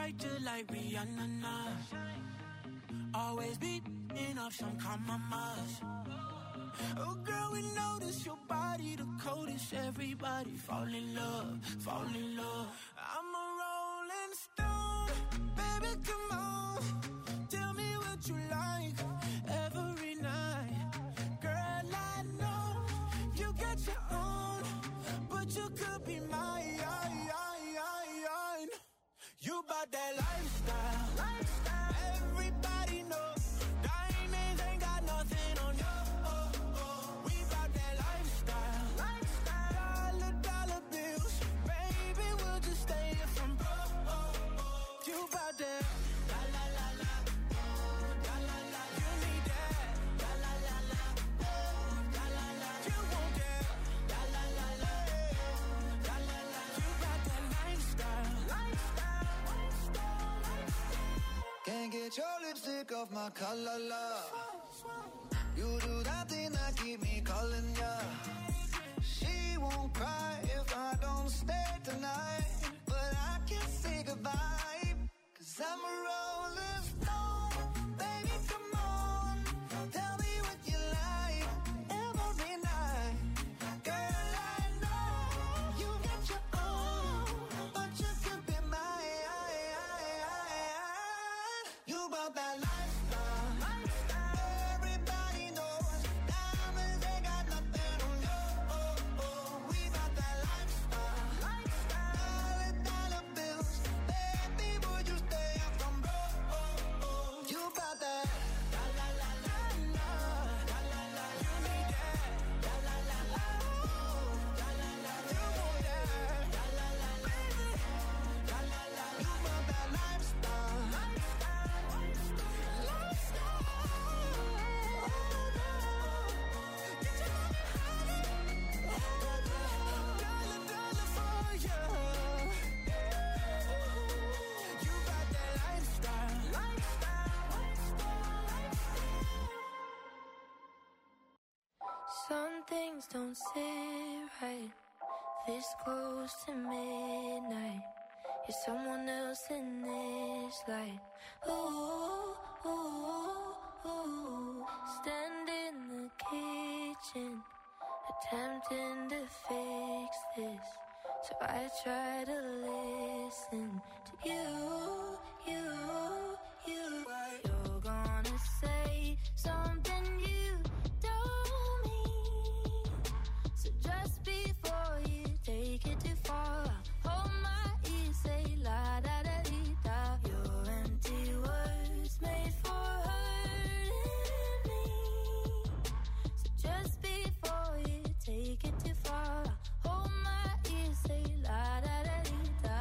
bright just like Rihanna. Always beating up some compromise. Oh girl, we notice your body the coldest. Everybody fall in love, fall in love. I'm a rolling stone, baby, come on. Tell me what you like every night. Girl, I know you got your own, but you could be mine. You bout that lifestyle. Everybody know diamonds ain't got nothing on you. We bout that lifestyle. Dollar bills, baby, we'll just stay here from broke. You bout that la la la la, la la la. You need that la la la la, la la la. You want that la la la la, la la la. You bout that lifestyle. Can't get your lipstick off my collar, love. You do that thing that keep me calling ya. She won't cry if I don't stay tonight, but I can't say goodbye, 'cause I'm a rolling stone. Baby, come on, tell me what you like every night. Girl, I know you got your own, but you could be mine. You about that lifestyle. Everybody knows diamonds ain't got nothing on you. We about that lifestyle. Dollar bills, baby, would you stay up from broke? You about that la la la la la, la la la. You need that la la la la, la la la. You want that la la la la, la la la. You about that lifestyle. Some things don't sit right this close to midnight. You're someone else in this light. Ooh, ooh, ooh. Stand in the kitchen, attempting to fix this. So I try to listen to you. You're gonna say something you don't mean. So just before you take it too far, hold my ear, say la da da dee da. Your empty words made for hurting me. So just before you take it too far, hold my ear, say la da da dee da.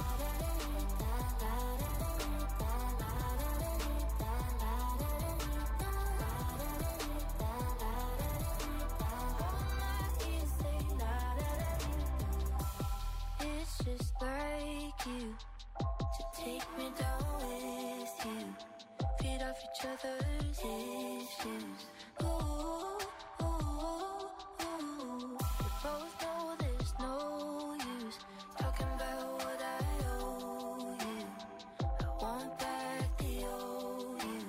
It's just like you to take me down with you, feed off each other's issues. Ooh, ooh, ooh. We both know there's no use talking about what I owe you. I want back the old you.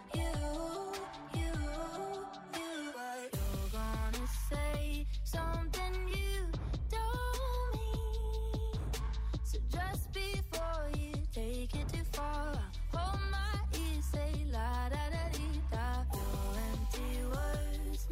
You're gonna say something you don't mean. So just before you take it too far, hold my ear, say la da da dee da. Your empty words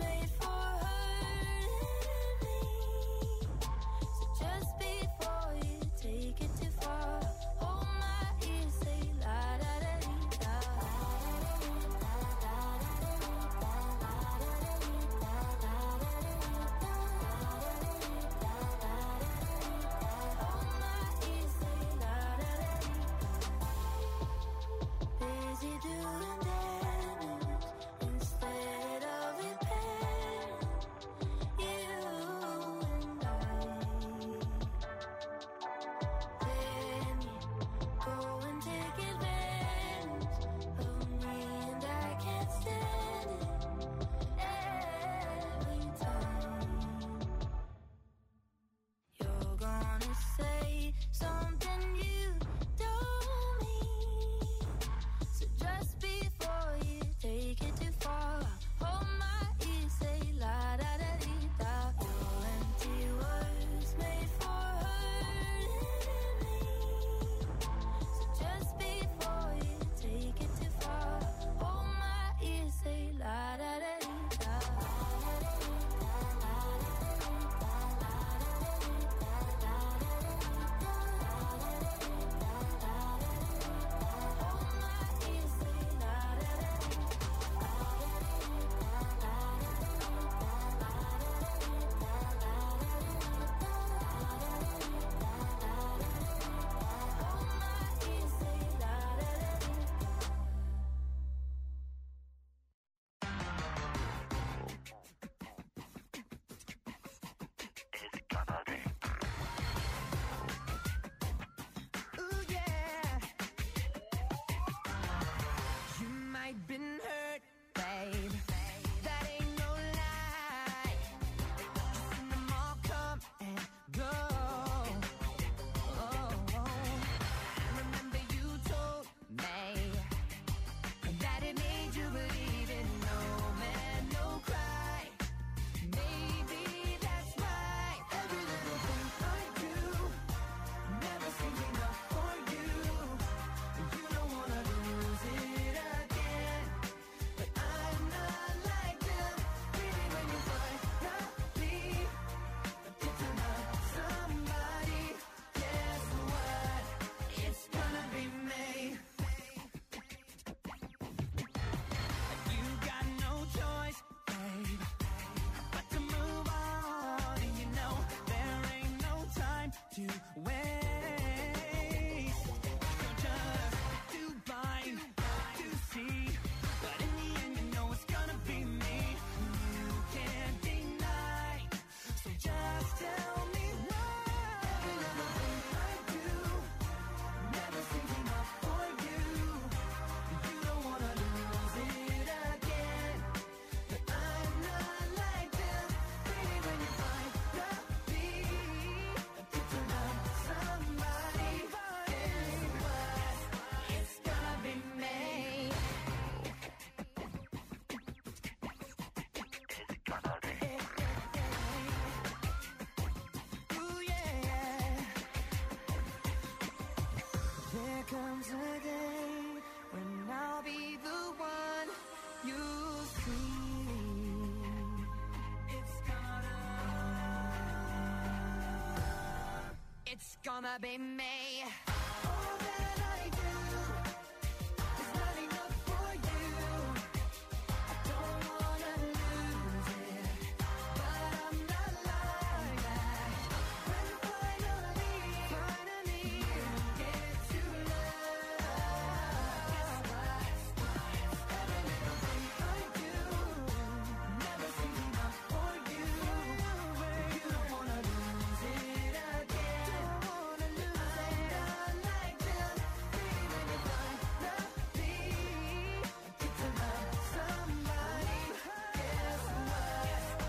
It's gonna be me. All that I do is not enough for you. I don't wanna lose it, but I'm not like that. When finally you get to love, guess what? Every little thing I do never seems enough for you. You don't wanna lose it again. I'm not like them. Baby, when you finally get to love somebody, guess what?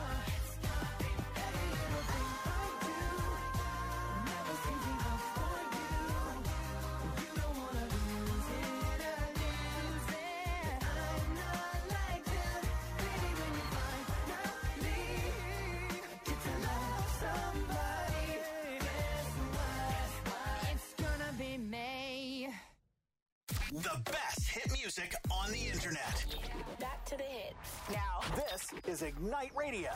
Every little thing I do never seems enough for you. You don't wanna lose it again. I'm not like them. Baby, when you finally get to love somebody, guess what? It's gonna be me. The best hit music on the internet. Back to the hits. Now, this is Ignite Radio.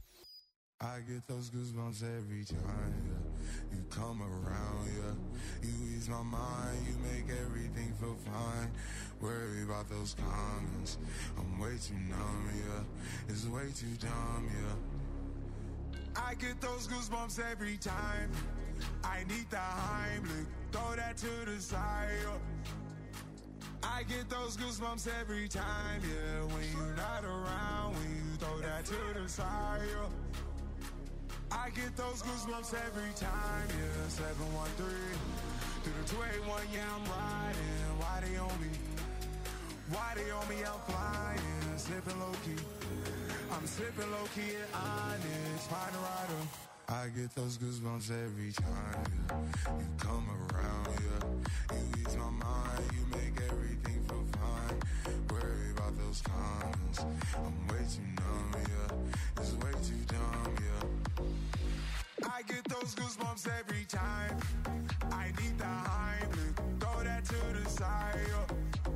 I get those goosebumps every time, yeah. You come around, yeah. You ease my mind, you make everything feel fine. Worry about those comments, I'm way too numb, yeah. It's way too dumb, yeah. I get those goosebumps every time. I need the Heimlich, throw that to the side, yeah. I get those goosebumps every time, yeah. When you're not around, when you throw that to the side, yeah. I get those goosebumps every time, yeah. 713 through the 281, yeah, I'm riding. Why they on me? Why they on me? I'm flying, slipping low key. I'm slipping low key at Onyx, partner rider. I get those goosebumps every time, yeah. You come around, yeah. You ease my mind, you make everything feel fine. Worry about those comments, I'm way too numb, yeah. It's way too dumb, yeah. I get those goosebumps every time. I need the Heimlich, throw that to the side, yeah.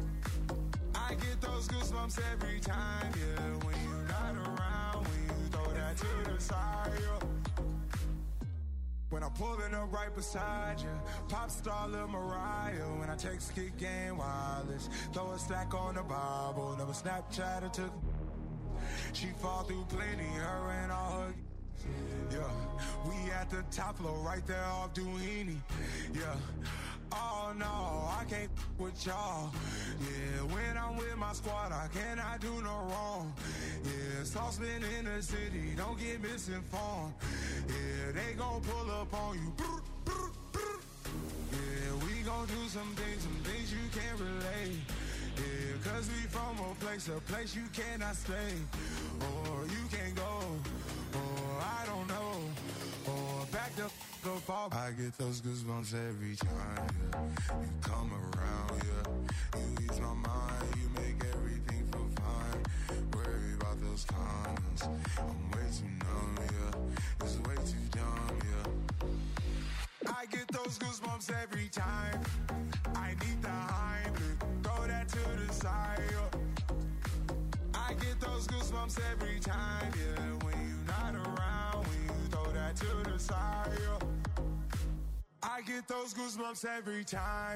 I get those goosebumps every time, yeah. When you're not around, when you throw that to the side, yeah. When I'm pulling up right beside you, pop star Lil Mariah. When I text Kick Game Wireless, throw a stack on the Bible. Never Snapchat or took. She fall through plenty, her and all her. Yeah, we at the top floor, right there off Duini. Yeah. Oh no, I can't with y'all. Yeah, when I'm with my squad, I cannot do no wrong. Yeah, saucepan in the city, don't get misinformed. Yeah, they gon' pull up on you. Yeah, we gon' do some things you can't relate. Yeah, cause we from a place you cannot stay. Or you can't go, or I don't know. Or back the go fall. I get those goosebumps every time, yeah. You come around, yeah. You ease my mind, you make everything feel fine. Worry about those comments, I'm way too numb, yeah. It's way too dumb, yeah. I get those goosebumps every time. I need the Heimlich, throw that to the side, yeah. I get those goosebumps every time, yeah. When you're not around, when you throw that to the side, yeah. I get those goosebumps every time.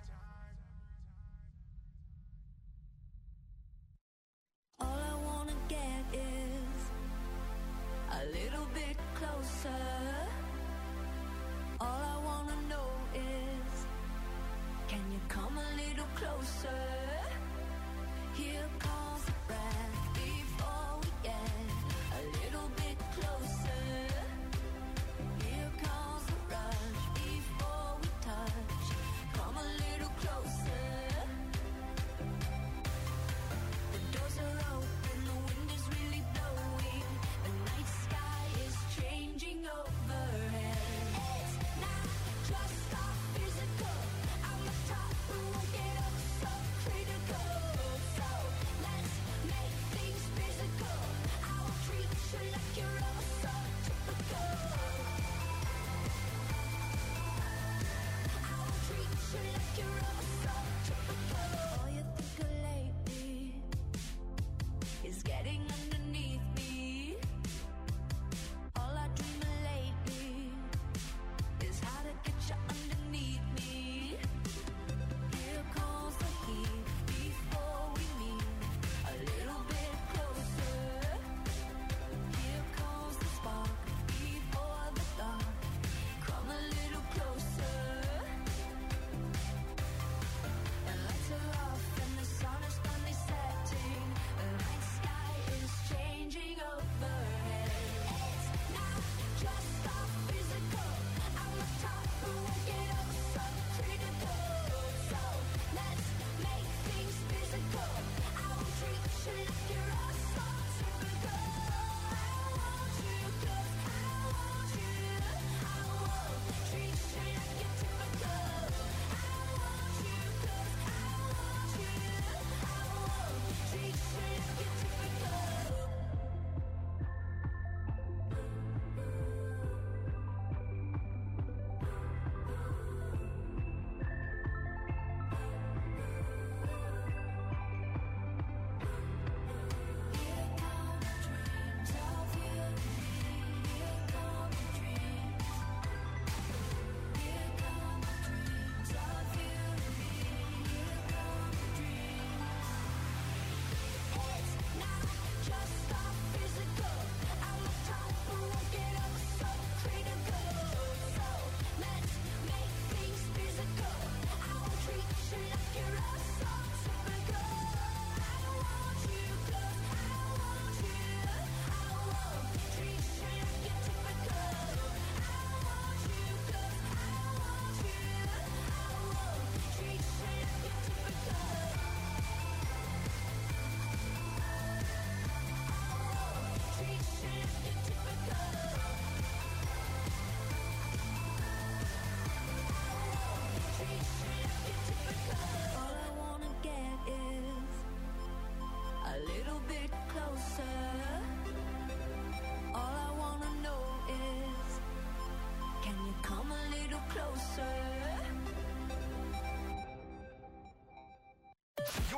All I wanna get is a little bit closer. All I wanna know is, can you come a little closer? Here comes the breath before we get a little bit closer. Here comes the rush before we touch. Come a little closer. The doors are open, the wind is really blowing. The night sky is changing overhead. It's not just our physical. I'm the top, we won't get up so critical. So let's make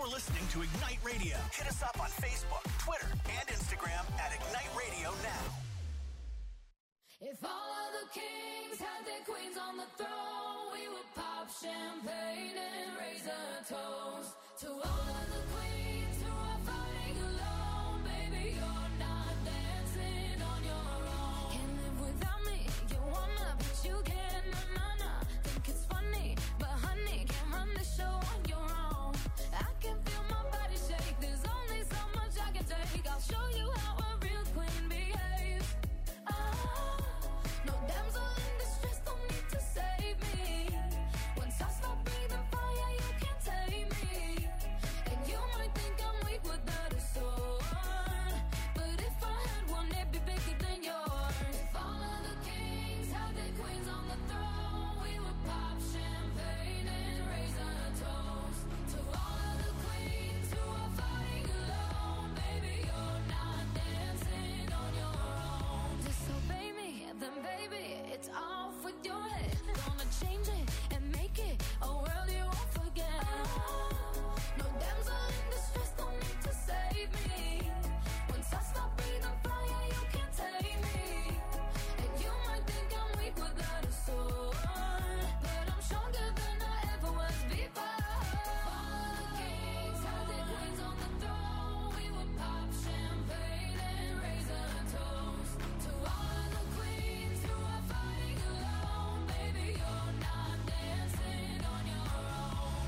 You're listening to Ignite Radio. Hit us up on Facebook, Twitter, and Instagram at Ignite Radio Now. If all of the kings had their queens on the throne, we would pop champagne and raise a toast to all of the queens who are fighting alone. Baby, you're not dancing on your own. Can't live without me, you wanna, but you can't, nah. Think it's funny, but honey, can't run the show on your own. I can feel my body shake, there's only so much I can take. I'll show you how a real queen behaves. No damsel in distress, don't need to save me. Once I stop breathing fire, you can't tame me. And you might think I'm weak without a sword, but if I had one, it'd be bigger than yours. If all of the kings had their queens on the throne, we would pop champagne and raise a toast to all of the queens who are fighting alone. Baby, you're not dancing on your own. Disobey me, then baby, it's off with your head. Gonna change it and make it a world you won't forget. No damsel in distress, don't need to save me. Once I stop breathing fire, you can't take me. And you might think I'm weak without a sword, but I'm stronger than I ever was before. All the kings had their queens on the throne, we would pop champagne and raise a toast to all of the queens who are fighting alone. Baby, you're not dancing on your own.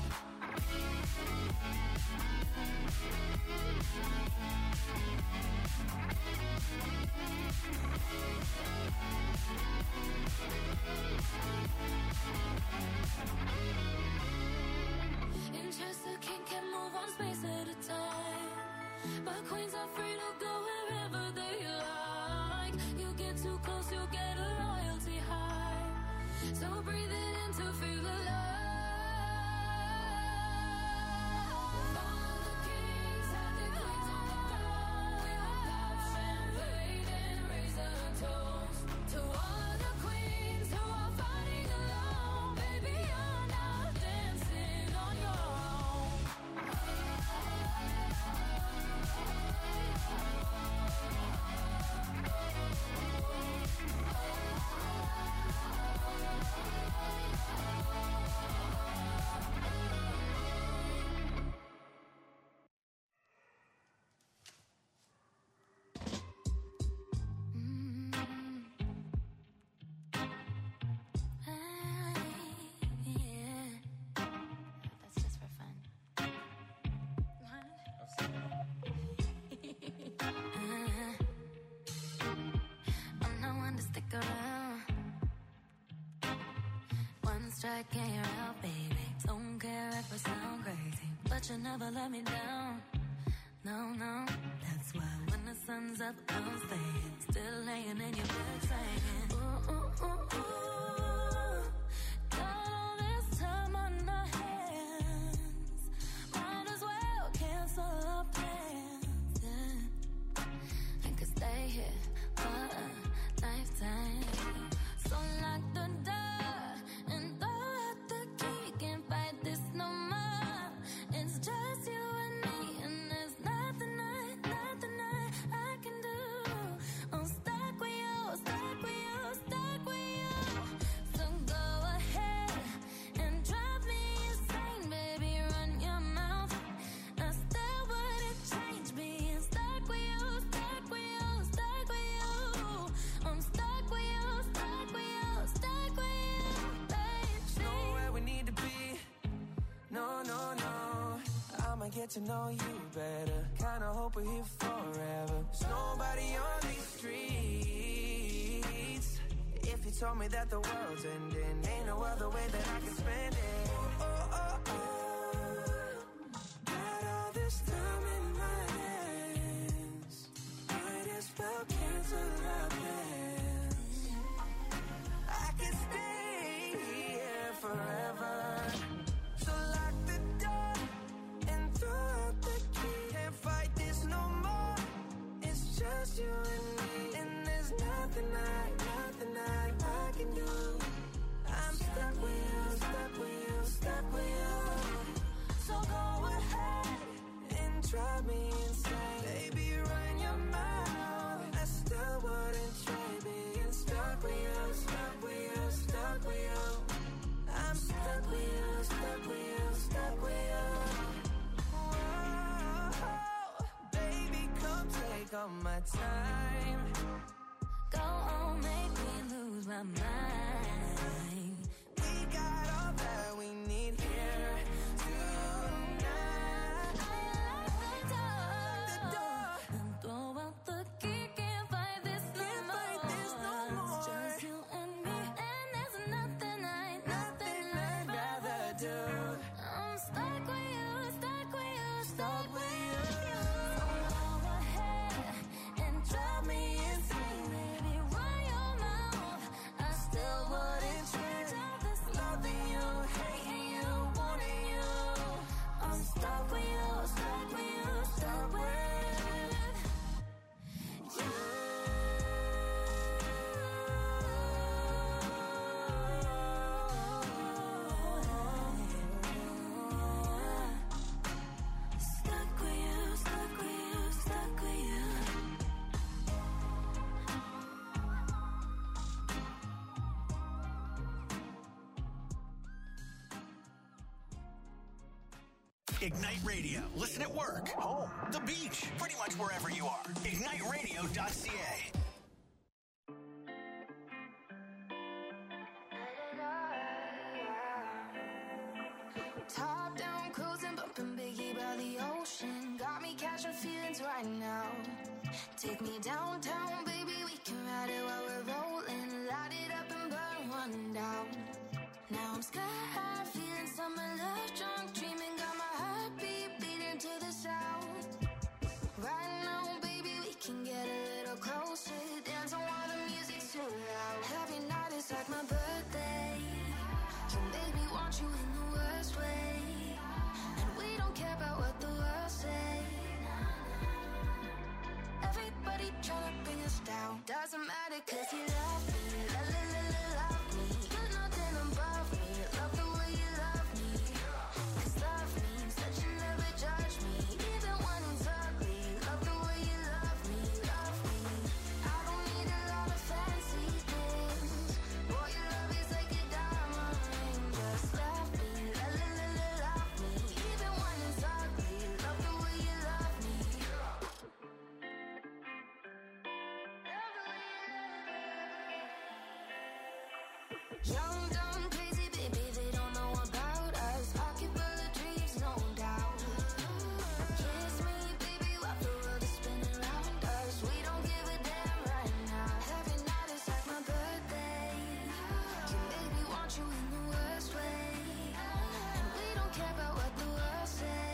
Interest, a king can move one space at a time, but queens are free to go wherever they like. You get too close, you get a royalty high. So breathe it in to feel alive. All the kings have their queens on the throne. We will pop champagne and raise a toast to all of the queens who are fighting alone. Baby, you're not dancing on your own. That's just for fun. I'm not one to stick around. One strike and you're out, baby. Don't care if I sound crazy, but you never let me down. No, that's why when the sun's up, I'm staying. Still laying in your bed saying, ooh, ooh, ooh, ooh. Got all this time on our hands, might as well cancel our plans, yeah. I could stay here for a lifetime. So lock the door and throw out the key. Can't fight this no more. It's just you and me, and there's nothing I can do. I'm stuck with you, stuck with you, stuck with you. So go ahead and drive me insane, baby, run your mouth. I still wouldn't change being stuck with you, stuck with you, stuck with you. I'm stuck with you, stuck with you, stuck with you, baby. Nowhere we need to be. No. I'ma get to know you better. Kinda hope we're here forever. There's nobody on these streets. If you told me that the world's ending, ain't no other way that I can spend it. Oh. Got all this time in my hands. Might as well cancel our plans. I can stay here forever. So lock the door and throw out the key. Can't fight this no more. It's just you and me, and there's nothing I can do. I'm stuck with you, stuck with you, stuck with you. So go ahead my time. Go on, make me lose my mind. We got all that we need here tonight. Lock the door and throw out the key. Can't fight this no more. It's just you and me, and there's nothing I'd rather do. I'm stuck with you, stuck with you, stuck with you. So go ahead and drive me insane, baby. Run your mouth, I still wouldn't change all this loving you, hating you, wanting you. I'm stuck with you, stuck with you, stuck with you. Stuck with you, stuck with you, stuck with you. Ignite Radio. Listen at work, home, the beach, pretty much wherever you are. IgniteRadio.ca. Top down, cruising, bumping Biggie by the ocean. Got me catching feelings right now. Take me downtown, baby, we can ride it while we're rolling. Light it up and burn one down. Now I'm sky high, feeling summer love, drunk, dreaming, got my heartbeat beating to the sound. Right now, baby, we can get a little closer. Dance on while the music's too loud. Every night is like my birthday. You make me want you in the worst way. And we don't care about what the world say. Everybody tryna bring us down. Doesn't matter cause you love me. Love me. You're nothing above me. Love the way you love me. Cause love means that you never judge me. Even when it's ugly. Love the way you love me. Love me. I don't need a lot of fancy things. Boy, your love is like a diamond ring. Just love me. Love me. Even when it's ugly. Love the way you love me. Young, dumb, crazy, baby, they don't know about us. Pocket full of dreams, no doubt. Kiss me, baby, while the world is spinning around us. We don't give a damn right now. Every night is like my birthday. You make me want you in the worst way. And we don't care about what the world say.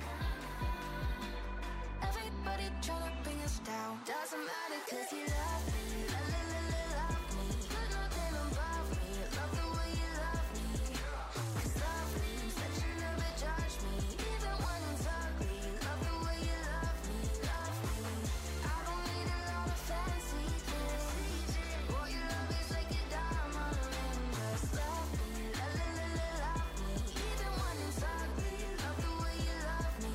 Everybody tryna bring us down. Doesn't matter cause you love me. Love me. You're nothing above me. Love the way you love me. Cause love means that you never judge me. Even when it's ugly. Love the way you love me. Love me. I don't need a lot of fancy things. Boy, your love is like a diamond ring. Just love me. Love me. Even when it's ugly. Love the way you love me.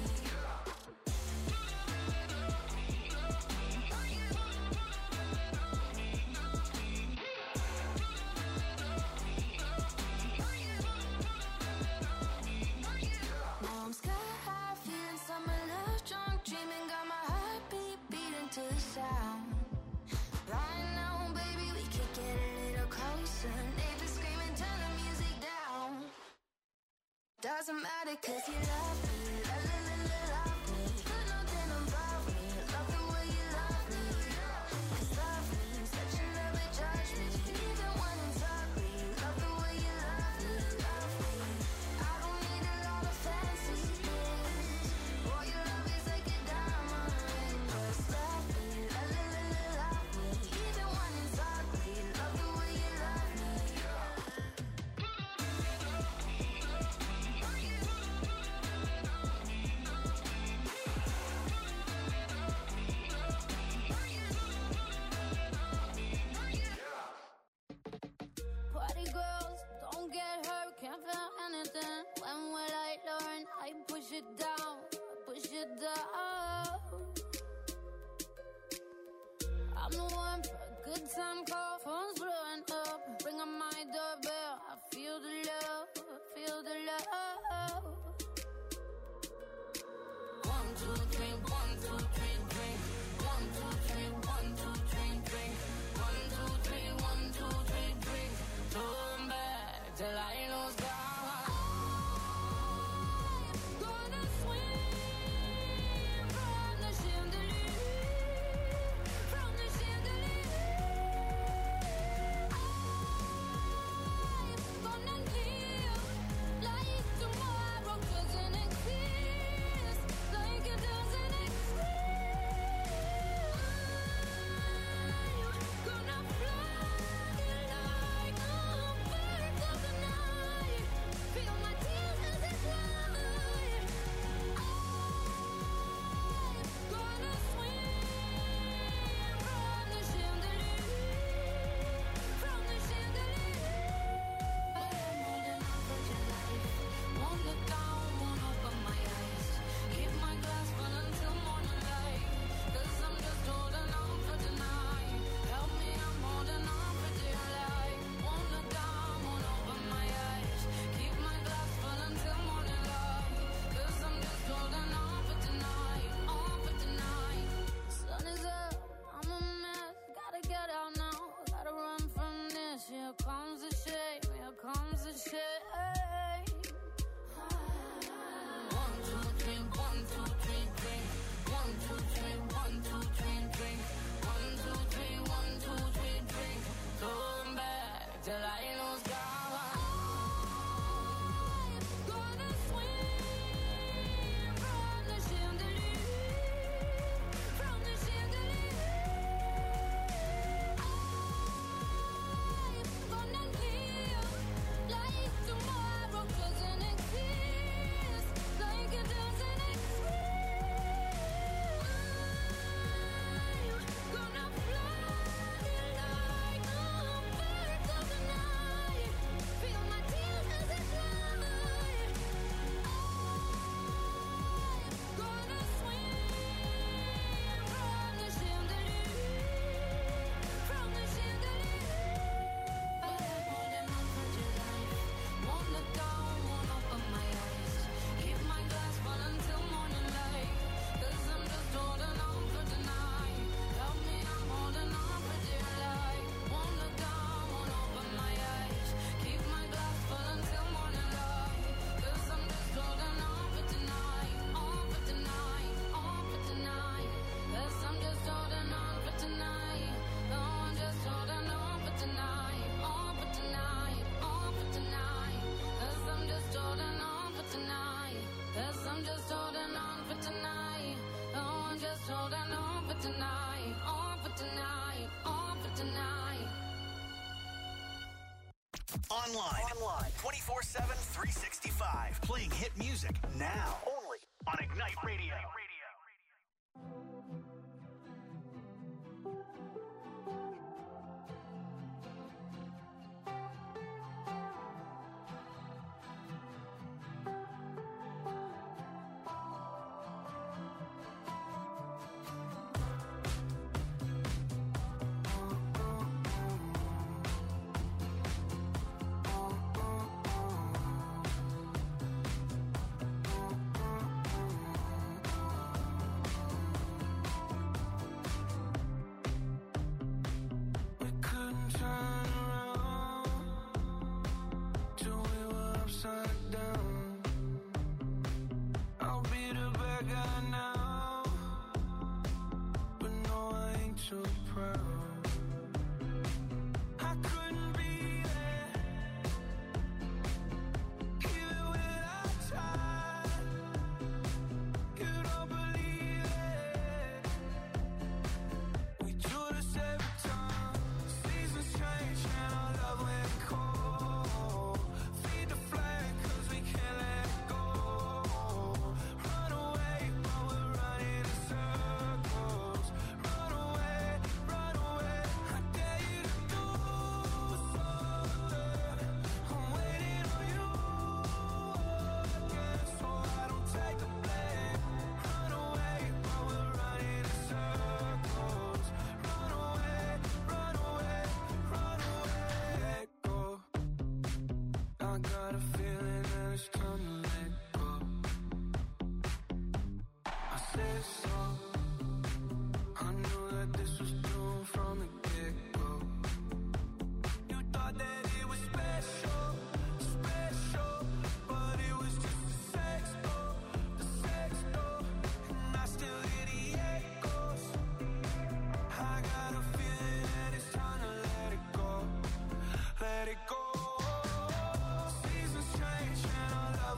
Now I'm sky high, feeling summer love, drunk, dreaming, got my heartbeat beating to the sound. Right now, baby, we could get a little closer. Neighbors screaming, turn the music down. Doesn't matter cause you love me. Love me. You're nothing above me. Love the way you love me. Cause love means that you never judge me. Even when it's ugly. Love the way you love me. Love me. I don't need a lot of fancy things. Boy, your love is like a diamond ring. Just love me. Love me. Even when it's ugly. Love the way you love me. Party girls, don't get hurt, can't feel anything. When will I learn? I push it down, push it down. I'm the one for a good time call, phone's blowing up. Bring on my doorbell, I feel the love, feel the love. 1, 2, 3, 1, 2, 3, drink. 1, 2, 3. comes the shame, here comes the shame. 1, 2, 3, 1, 2, 3, drink. 1, 2, 3, 1, 2, 3, drink. 1, 2, 3, 1, 2, 3, drink. Going back till I lose God. Online 24/7, 365. Playing hit music now. Only on Ignite Radio. Let it go. Seasons change and our love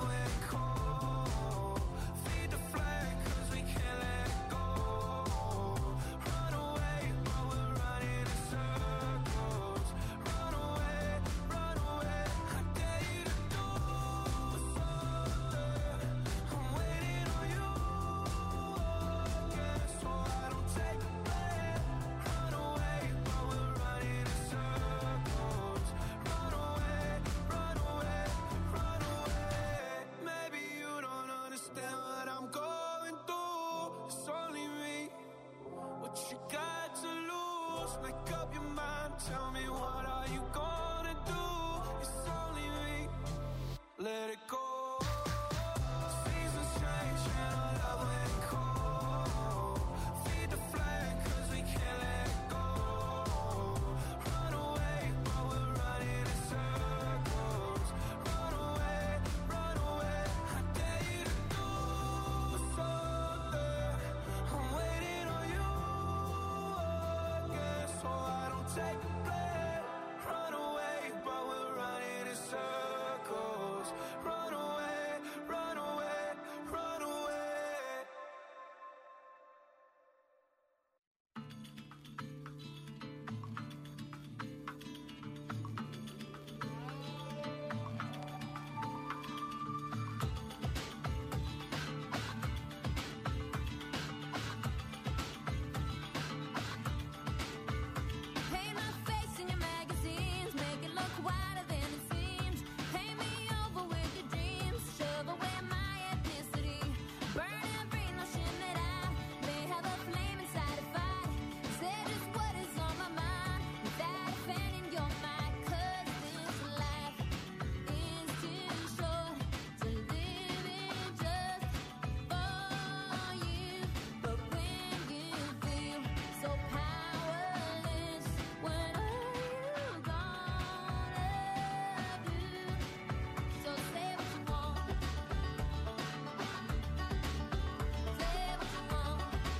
take the blame. Run away, but we're running in circles. Run away, run away, run away. Paint my face in your magazines, make it look wider than it seems. Paint me over with your dreams, shove away my ethnicity. Burn every notion that I may have a flame inside if I say just what is on my mind without offending your mind. 'Cause this life is too short to live in just for you. But when you feel so powerless, what are you gonna do? So say what you want. Say what you want.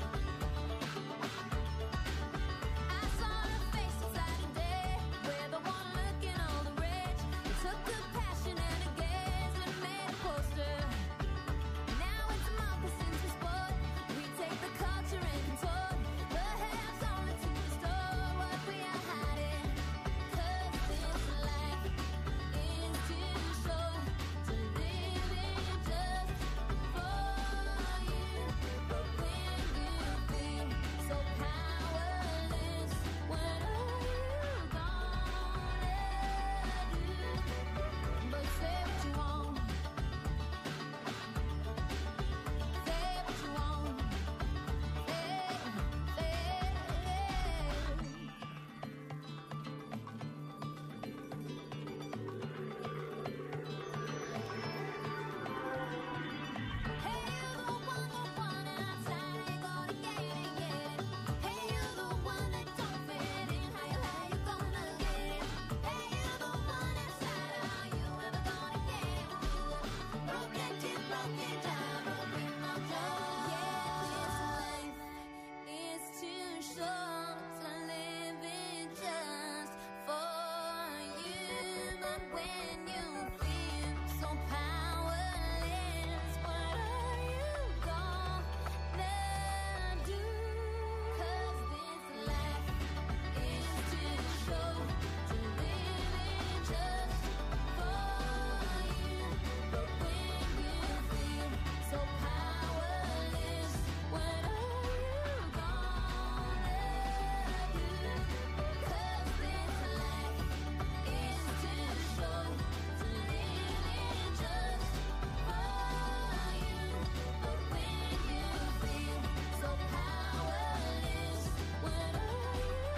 I saw her face inside a day, where the one looking all the rage. We took the passion and a gaze and made a poster. Now it's moccasins we sport. We take the culture and contort. Perhaps only to restore what we are hiding. 'Cause this life is too short to live in just for you. But when you feel so powerless, what are you gonna do? But say what you want. Say what you want. Hey, you're the one and outside ain't gonna get it. Hey, you're the one that don't fit in. How you gonna get it? Hey, you're the one inside. Are you ever gonna get it? Broken teeth, broken down, broken my jaw. Yeah, this life is too short to live in just for you. But when you feel so powerless, what are you gonna do? 'Cause this life is too short to live in just for you. But when you feel so powerless, what are you gonna do? 'Cause this life is too short to live in just for you. But when you feel so powerless, what are you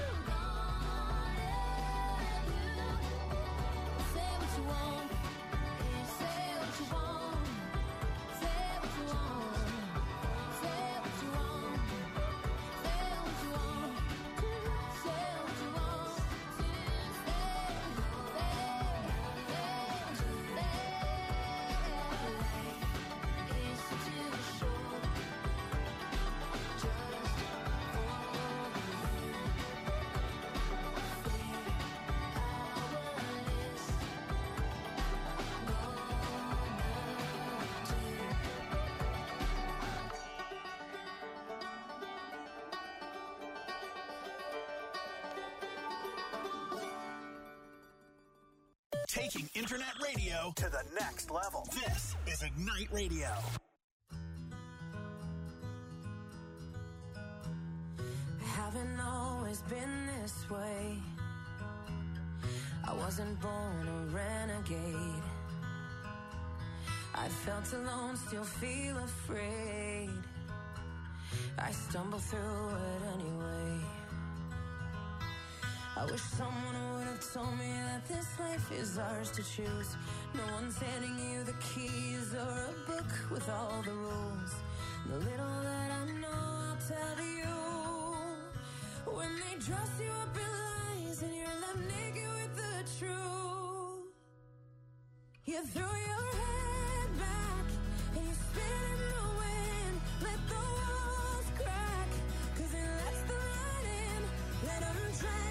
gonna do? Say what you want. Say what you want. Say what you want. Say what you want. Say what you want. Say what you want to say. It's too short just for you. Taking internet radio to the next level. This is Ignite Radio. Haven't always been this way. I wasn't born a renegade. I felt alone, still feel afraid. I stumble through it anyway. I wish someone would have told me that this life is ours to choose. No one's handing you the keys or a book with all the rules. The little that I know, I'll tell to you. When they dress you up in lies and you're left naked with the truth, you throw your head back and you spin in the wind. Let the walls crack, 'cause it lets the light in. Let them drag you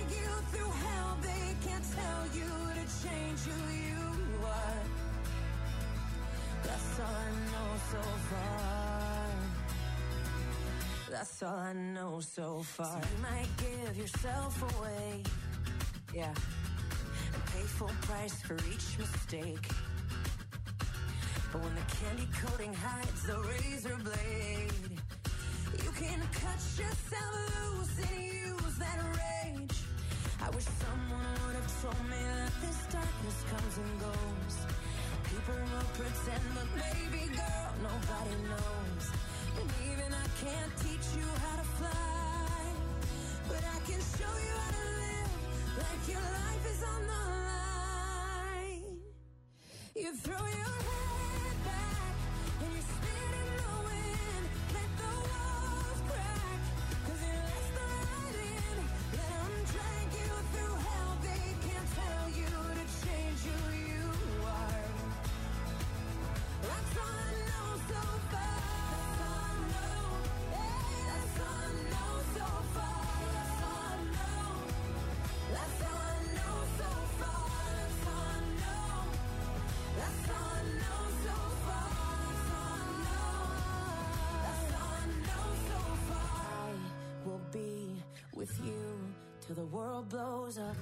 through hell, they can't tell you to change who you are. That's all I know so far. That's all I know so far. So you might give yourself away, yeah, and pay full price for each mistake. But when the candy coating hides the razor blade, you can cut yourself loose and use that rage. I wish someone would have told me that this darkness comes and goes. People will pretend, but baby girl, nobody knows. And even I can't teach you how to fly, but I can show you how to live like your life is on the line. You throw your head back and you spin in the wind. Let the walls crack, 'cause it lets the light in. Let them drag you through hell. They can't tell you to change who you are. That's all I know so far. That's all I know. Hey, that's all I know so far. That's all I know. That's all I know so far. That's all I know. That's all I know so far. That's all I know. That's all I know so far. I will be with you till the world blows up.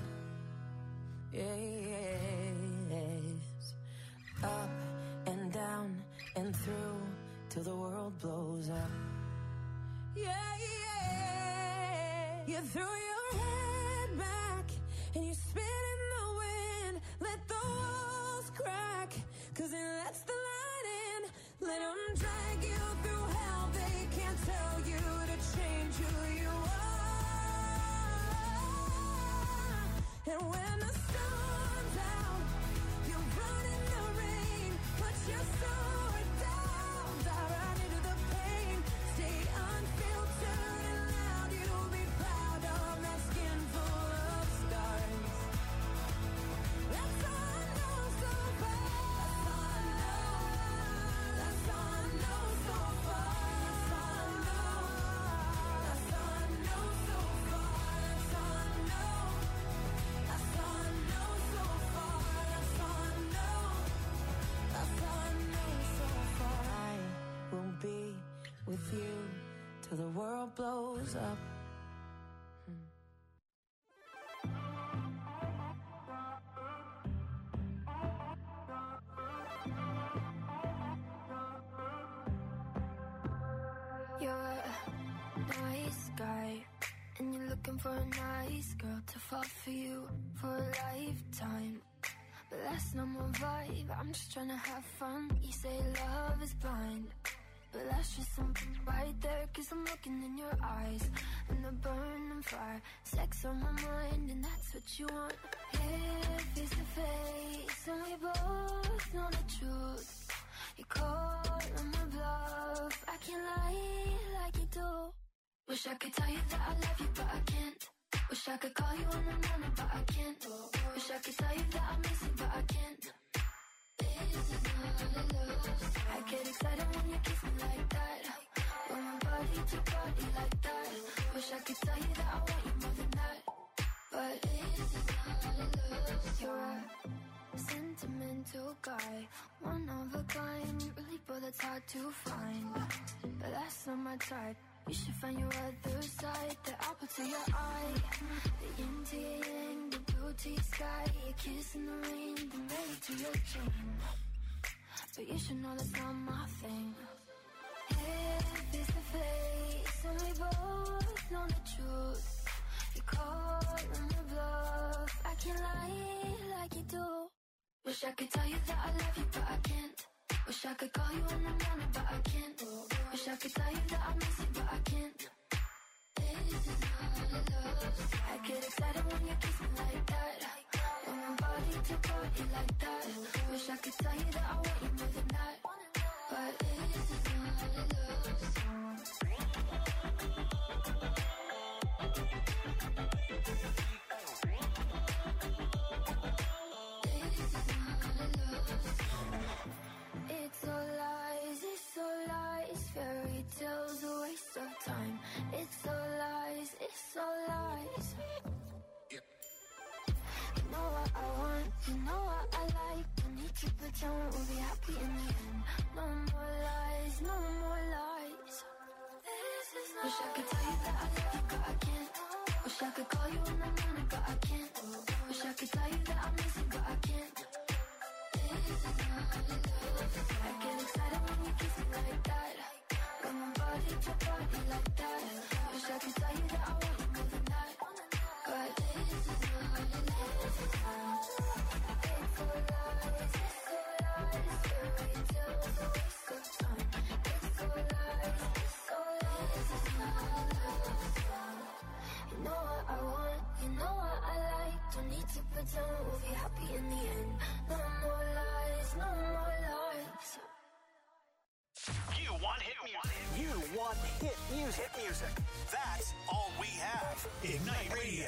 Yes. Up and down and through till the world blows up. Yeah, yeah. You throw your head back and you spin in the wind. Let the walls crack, 'cause it lets the light in. Let them drag you through hell. They can't tell you to change who you are. And when the sun's out, you run in the rain. Put your sword down, dive right into the pain. Stay unfiltered and loud. You'll be proud of that skin full of scars. That's all I know so far. That's all I know. That's all I know so far. That's all I know. That's all I know so far. That's all I know. That's all I know so far. That's all I know. That's all I know so far. I will be with you till the world blows up. You're a nice guy, and you're looking for a nice girl to fall for you for a lifetime. But that's not my vibe, I'm just trying to have fun. You say love is blind, but that's just something right there. 'Cause I'm looking in your eyes, and the burning fire. Sex on my mind, and that's what you want. Here, face to face, and we both know the truth. You call on my bluff, I can't lie like you do. Wish I could tell you that I love you, but I can't. Wish I could call you on the morning, but I can't. Wish I could tell you that I miss you, but I can't. This is not a love. I get excited when you kiss me like that. When my body to body like that. Wish I could tell you that I want you more than that. But this is not a love. You're a sentimental guy, one of a kind, really, but that's hard to find. But that's not my type. You should find your other side, the apple to your eye, the yin to your yang, the blue to your sky, your kiss in the rain, the melody to your chain. But you should know that's not my thing. Hey, face to face, and we both know the truth. You call on the bluff, I can't lie like you do. Wish I could tell you that I love you, but I can't. Wish I could call you in the morning, but I can't. Wish I could tell you that I miss you, but I can't. This is not a love. I get excited when you kiss me like that. When my body to body like that. Wish I could tell you that I want you more than that. But this is not a love. It's all lies, fairy tales, a waste of time. It's all lies, know what I want, you know what I like. Don't need to pretend we'll be happy in the end. No more lies, no more lies. Wish I could tell you that I love you, but I can't. Wish I could call you in the morning, but I can't. Wish I could tell you that I miss you, but I can't. I get excited when you kiss me like that. Got my body to body like that. Wish I could tell you that I want you more than that. But this is not life. It's so lies, fairy tales, a waste of time. It's so lies, this is not love. You know what I want, you know what I like. Don't need to pretend we'll be happy in the end. No more lies, no more lies. You want hit music. You want hit music. Hit music. That's all we have. Ignite Radio.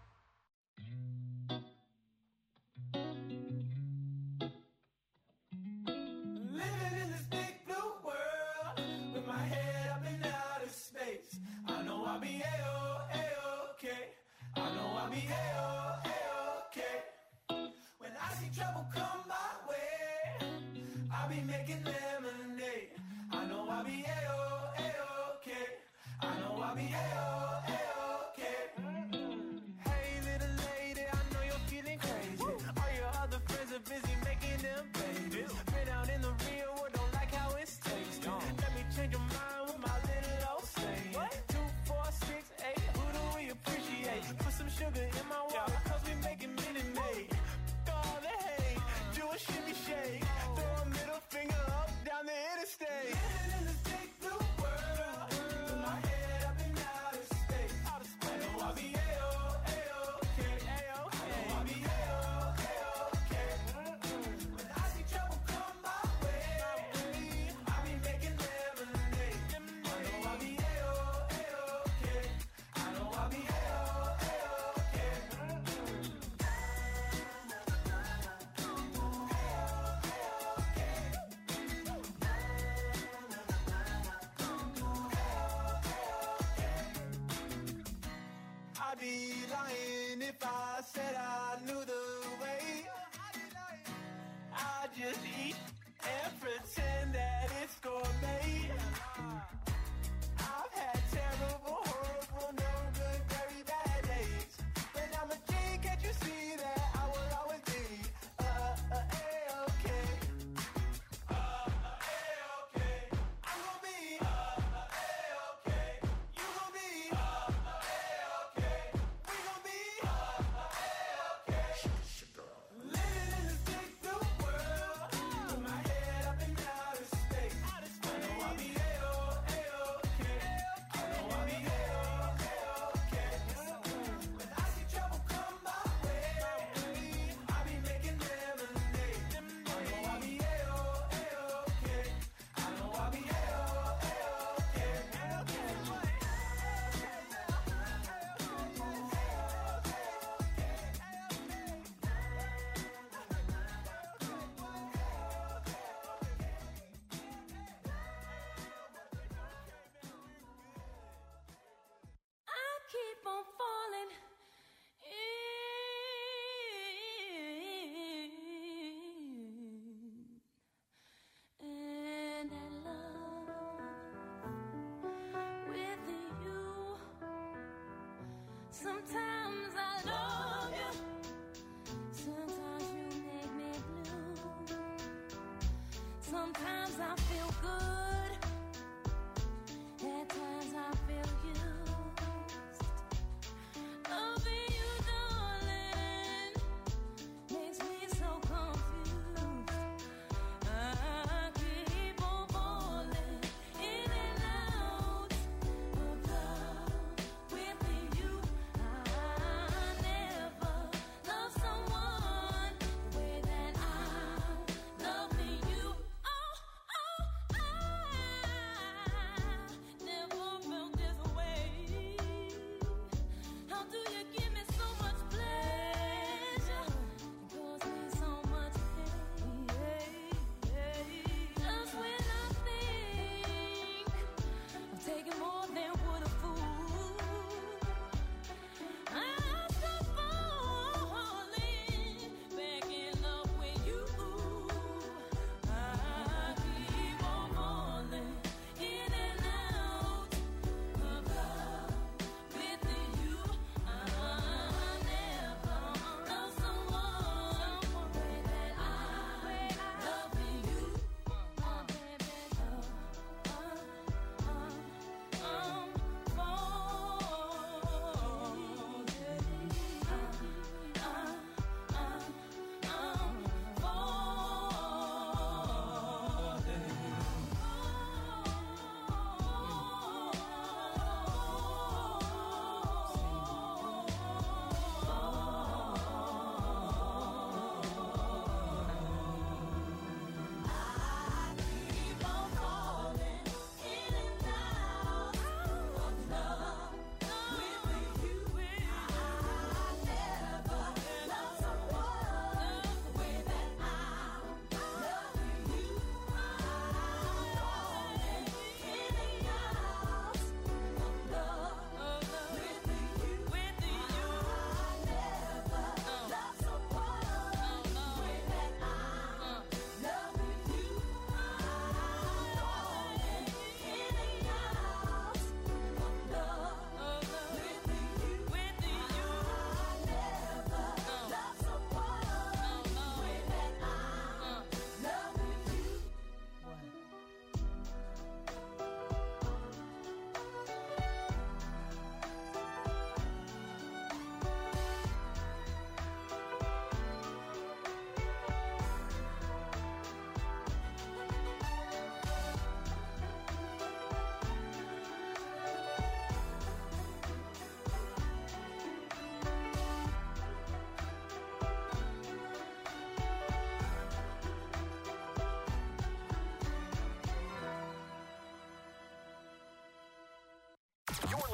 Living in this big blue world with my head up in outer space. I know I'll be A-okay. I know I'll be A-okay. When I see trouble come my way, I'll be making lemonade. I know I'll be A-okay. I know I'll be A-okay. Hey little lady, I know you're feeling crazy. All your other friends are busy making them babies. Been out in the real world, don't like how it's tasting. Let me change your mind with my little old saying. 2, 4, 6, 8, who do we appreciate? Put some sugar in my water, cause we making Minute Maid. All the hate,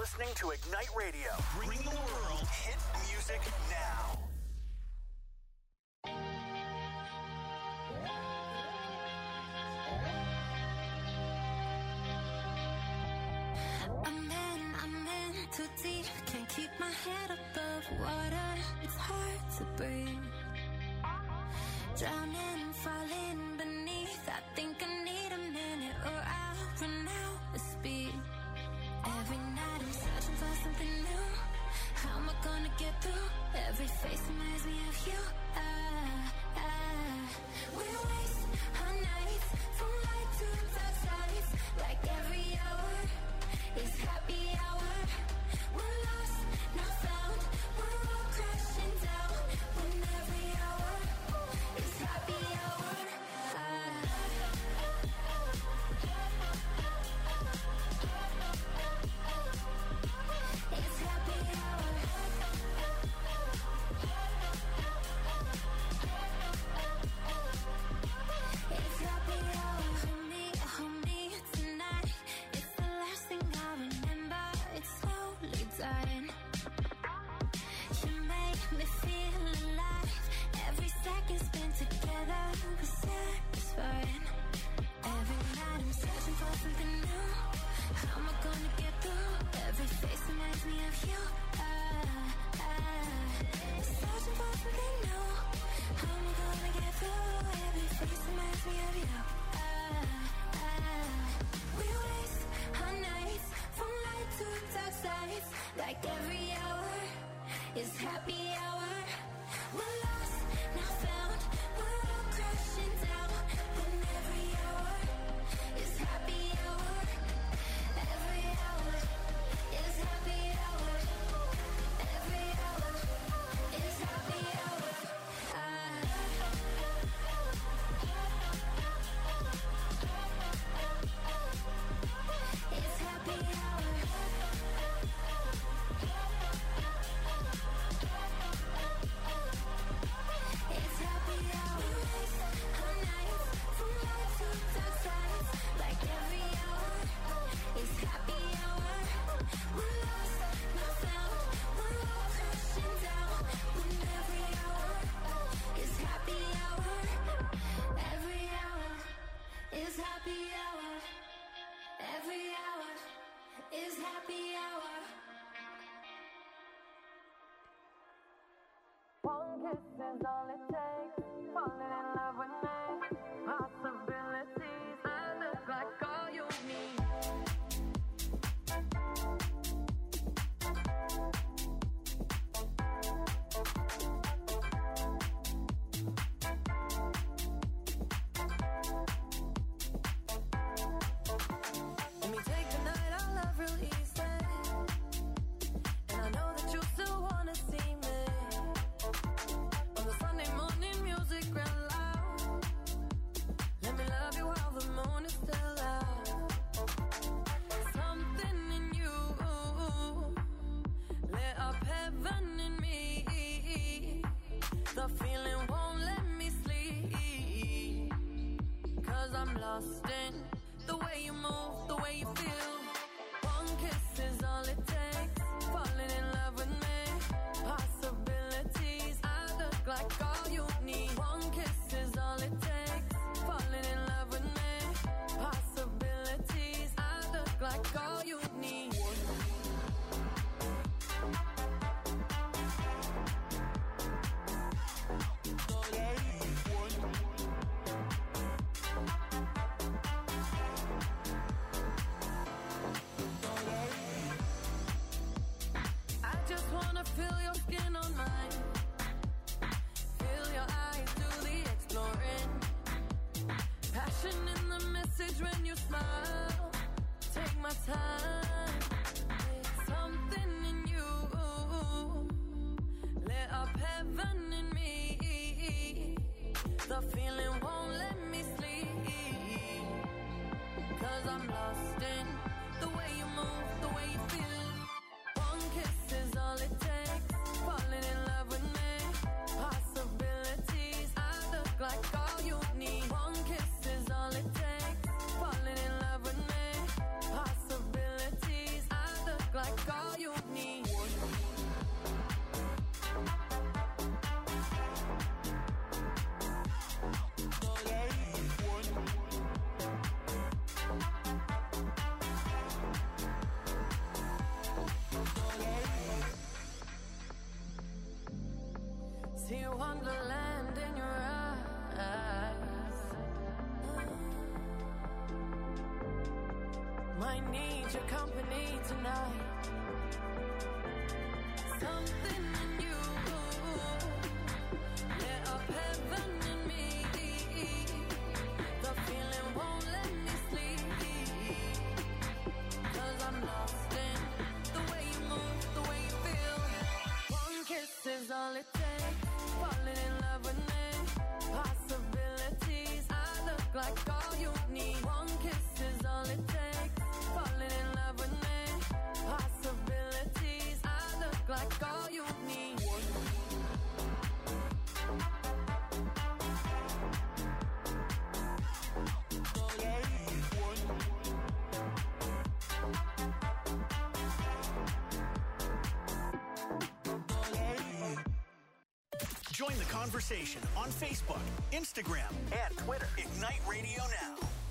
listening to Ignite Radio. Bring the world hit music now. I'm in too deep, can't keep my head above water. It's hard to breathe. Drowning, falling beneath. I think I need a minute or I'll run out of speed. Every night I'm searching for something new. How am I gonna get through? Every face reminds me of you. We waste our nights from light to dark sides. Like every hour is happy hour. We're lost, not found. We're all crashing down. When every hour is happy hour. It's happy hour. It's happy hour. Hold me tonight. It's the last thing I remember. It's slowly dying. You make me feel alive. Every second spent together was satisfying. Every night I'm searching for something new. How am I gonna get through? Every face reminds me of you. Searching for something new. How am I gonna get through? Every face reminds me of you. We waste our nights from light to dark sides. Like every hour is happy hour. We're lost, now found. We're all crashing down. When every hour is happy hour. Every hour is happy hour. Every hour is happy hour. It's happy hour. It's happy hour. Our nights from light to dark sides. Like every hour is happy hour. We're lost, not found. We're all crashing down. When every hour is happy hour. Every hour is happy hour. Every hour is happy hour. One kiss is all it takes. Falling in love with me. Possibilities. I look like all you need. Let me take the night I love real easy. And I know that you still wanna see me. On the Sunday morning music real loud. Let me love you while the moon is still out. Something in you lit up heaven in me. The feeling won't let me sleep. 'Cause I'm lost in the way you move, the way you feel. One kiss is all it takes. Falling in love with me. Possibilities. I look like all you need. One kiss is all it takes. Falling in love with me. Possibilities. I look like all you need. I just wanna feel your skin on mine. Feel your eyes do the exploring. Passion in the message when you smile. Take my time. Something in you lit up heaven in me. The feeling won't let me sleep. 'Cause I'm lost in the way you move, the way you feel. One kiss is all it takes. Falling in love with me. Possibilities. I look like all you need. One kiss is all it takes. Falling in love with me. Possibilities. I look like all might need your company tonight. Something in you lit up heaven in me. The feeling won't let me sleep, 'cause I'm lost in the way you move, the way you feel. One kiss is all it takes. Falling in love with me. Possibilities, I look like all you need. One kiss is all it takes. Falling in love with me. Possibilities, I look like all you need. Join the conversation on Facebook, Instagram, and Twitter. Ignite Radio Now.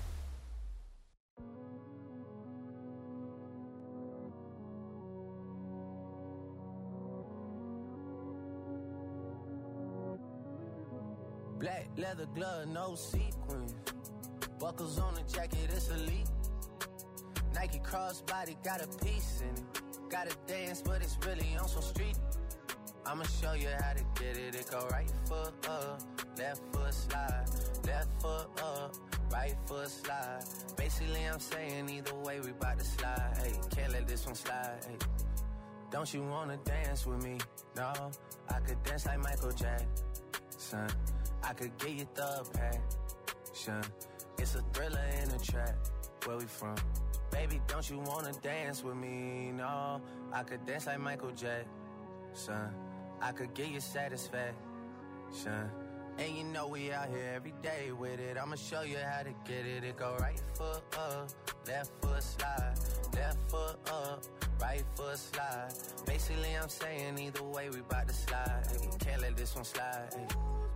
Black leather glove, no sequins. Buckles on the jacket, it's elite. Nike crossbody, got a piece in it. Gotta dance, but it's really on some street. I'ma show you how to get it. It go right foot up, left foot slide. Left foot up, right foot slide. Basically, I'm saying either way, we bout to slide. Hey, can't let this one slide. Hey. Don't you wanna dance with me? No, I could dance like Michael Jackson. I could get you the passion. It's a thriller in a trap. Where we from? Baby, don't you wanna dance with me? No, I could dance like Michael Jackson. I could get you satisfaction. And you know we out here every day with it. I'ma show you how to get it. It go right foot up, left foot slide. Left foot up, right foot slide. Basically, I'm saying either way, we bout to slide. Hey, can't let this one slide. Hey.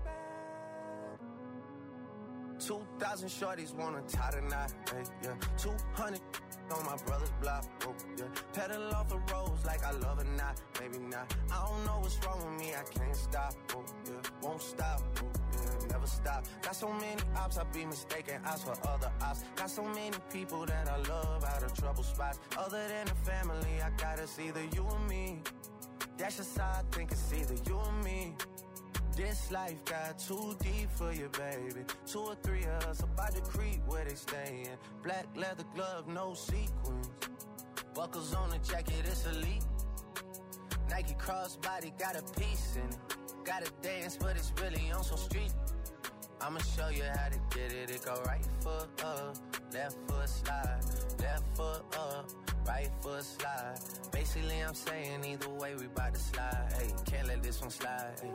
2,000 shorties wanna tie the knot. Hey, yeah. 200 on my brother's block. Oh, yeah. Pedal off the roads like I love or not. Maybe not. I don't know what's wrong with me. I can't stop. Oh, yeah. Won't stop. Oh, yeah. Never stop. Got so many ops, I be mistaken ops for other ops. Got so many people that I love out of trouble spots. Other than the family, I gotta see either you or me. That's just how I think it's either you or me. This life got too deep for you, baby. 2 or 3 of us about to creep where they stayin'. Black leather glove, no sequins. Buckles on the jacket, it's elite. Nike crossbody, got a piece in it. Gotta dance, but it's really on some street. I'ma show you how to get it. It go right foot up, left foot slide. Left foot up, right foot slide. Basically, I'm saying either way, we bout to slide. Hey, can't let this one slide. Hey.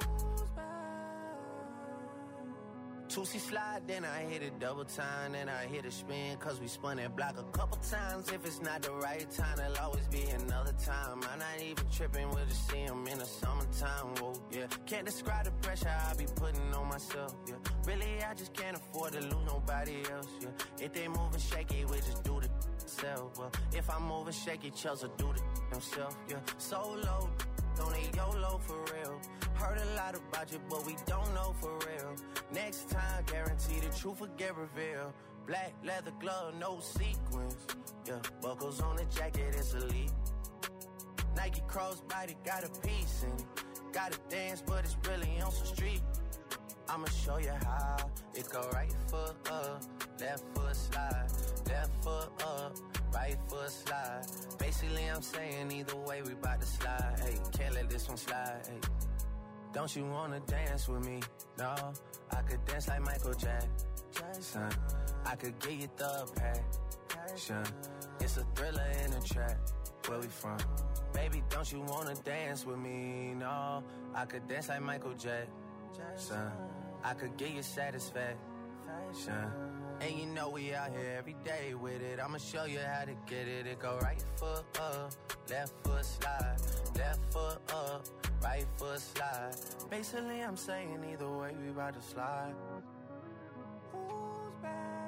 2C slide, then I hit it double time, then I hit a spin, 'cause we spun that block a couple times. If it's not the right time, there'll always be another time. I'm not even tripping, we'll just see them in the summertime. Whoa, yeah. Can't describe the pressure I be putting on myself, yeah. Really, I just can't afford to lose nobody else, yeah. If they moving shaky, we just do the self. Well, if I'm moving shaky, Chelsea do the himself, yeah. Solo, don't need YOLO for real. Heard a lot about you, but we don't know for real. Next time, guarantee the truth will get revealed. Black leather glove, no sequins. Yeah, buckles on the jacket, it's elite. Nike crossbody, got a piece in it. Gotta dance, but it's really on some street. I'ma show you how. It go right foot up, left foot slide. Left foot up, right foot slide. Basically, I'm saying either way, we bout to slide. Hey, can't let this one slide. Hey. Don't you wanna dance with me? No, I could dance like Michael Jackson. I could get you the passion. It's a thriller in a trap. Where we from? Baby, don't you wanna dance with me? No, I could dance like Michael Jackson. I could get you satisfaction. And you know we out here every day with it. I'ma show you how to get it. It go right foot up, left foot slide. Left foot up, right foot slide. Basically, I'm saying either way, we about to slide. Who's back?